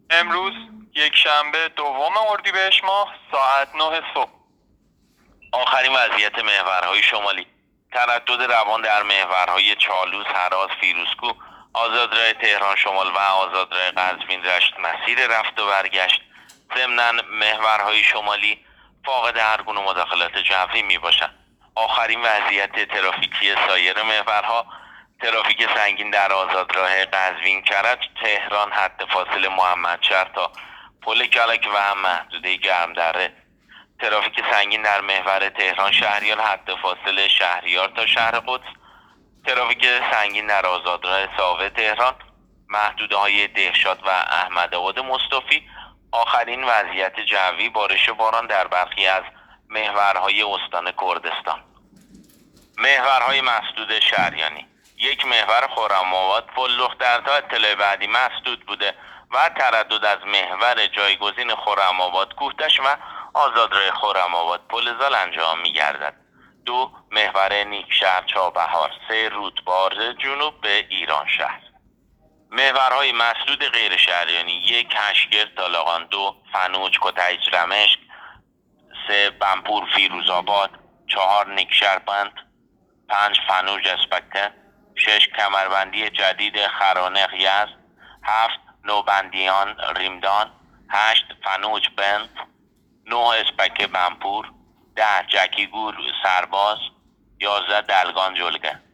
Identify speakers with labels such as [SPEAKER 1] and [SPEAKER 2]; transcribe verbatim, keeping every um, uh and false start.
[SPEAKER 1] امروز یک شنبه دوم اردیبهشت ماه ساعت نه صبح.
[SPEAKER 2] آخرین وضعیت محورهای شمالی: تردد روان در محورهای چالوس، هراز، فیروزکوه، آزادراه تهران شمال و آزادراه قزوین رشت مسیر رفت و برگشت. ضمناً محورهای شمالی فاقد هر گونه مداخلات جوی می باشند. آخرین وضعیت ترافیکی سایر محورها: ترافیک سنگین در آزادراه قزوین کرج تهران حد فاصله محمدشهر تا پل کلک و محدوده گرمدره. ترافیک سنگین در محور تهران شهریار حد فاصله شهریار تا شهر قدس. ترافیک سنگین در آزادراه ساوه تهران محدوده های دهشاد و احمدآباد مصطفی. آخرین وضعیت جوی: بارش باران در برخی از محورهای استان کردستان. محورهای مسدود شهریانی: یک محور خرم‌آباد پل دخترتا اطلاع بعدی مسدود بوده و تردد از محور جایگزین خرم‌آباد کوهتش و آزادراه خرم‌آباد پل زال انجام می‌گردد. دو محور نیکشهر چابهار. سه رودبار جنوب به ایران شهر. محورهای مسدود غیر شهریانی: یک هشگرد طالقان. دو فنوج کتیج رمشک. سه بنپور فیروزآباد. چهار نیکشهربند. پنج فنوج اسپکته. شش کمربندی جدید خرانق یزد. هفت نوبندیان ریمدان. هشت فنوج بند. نه اسپکه بنپور. ده جکیگور سرباز. یازده دلگان جلگه.